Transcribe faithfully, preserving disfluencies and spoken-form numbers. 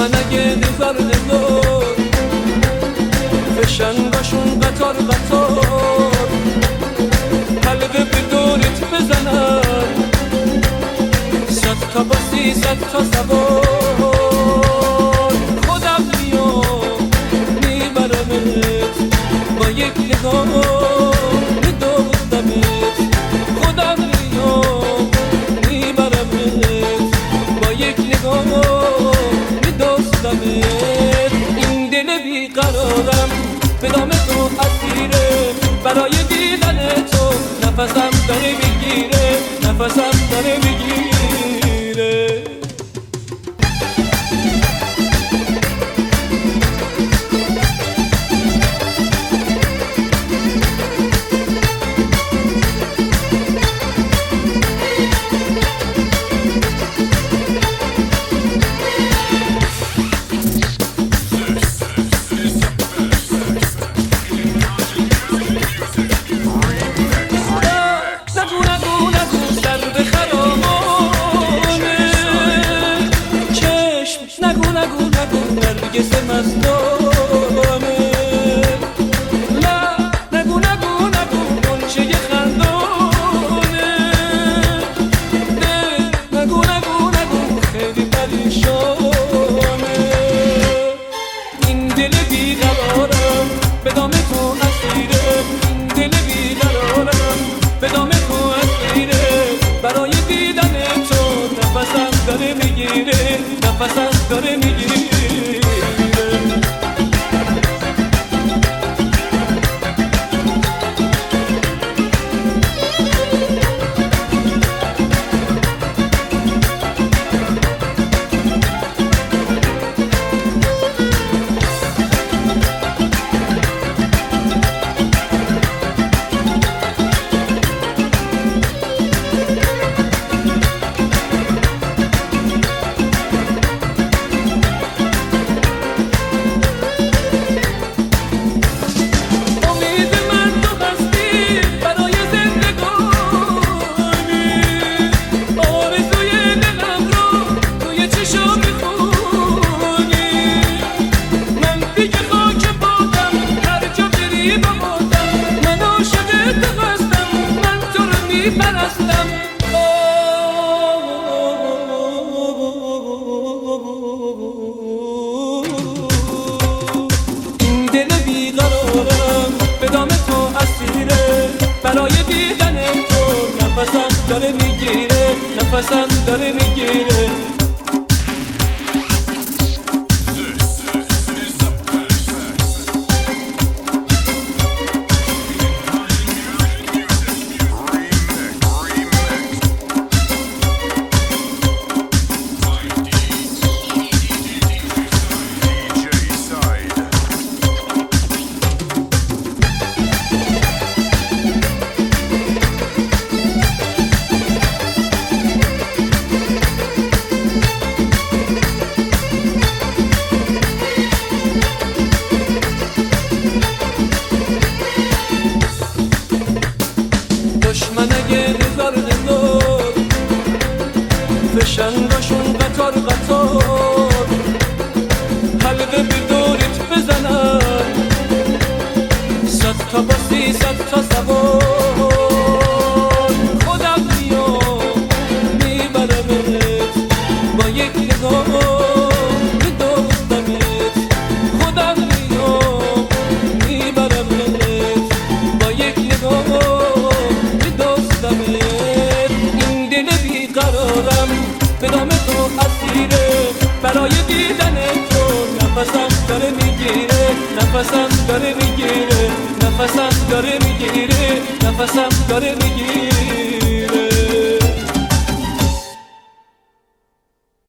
دشمن اگه نظر نظر فشنگاشون قطار قطار حلقه به دورت بزنن صد تا باسی صد تا سوار خودم میام میبرمت با یک نگاه میدوزدمت خودم میام میبرمت با یک نگاه میدوزدمت این دل بیقرارم به دام تو اسیره برای دیدن تو نفسم داره میگیره نفسم داره میگیره نرگس مستانه نه نگو نگو نگو گلچه خندانه نه نگو نگو نگو خیلی پریشانه این دل بیقرارم به دام تو اسیره این دل بیقرارم به دام تو اسیره برای دیدن تو نفسم داره میگیره نفسم داره میگیره این دل بیقرارم به دام تو اسیره برای دیدن تو نفسم داره میگیره نفسم داره میگیره دشمن اگه نظر نظر فشنگاشون قطار قطار حلقه به دورت بزنن صد تا باسی صد تا سوار خودم میام میبرمت با یک نگاه میدوزدمت خودم میام میبرمت با یک نگاه این دل بیقرارم به دام تو اسیره برای دیدن تو نفسم داره میگیره نفسم داره میگیره نفسم داره میگیره نفسم داره میگیره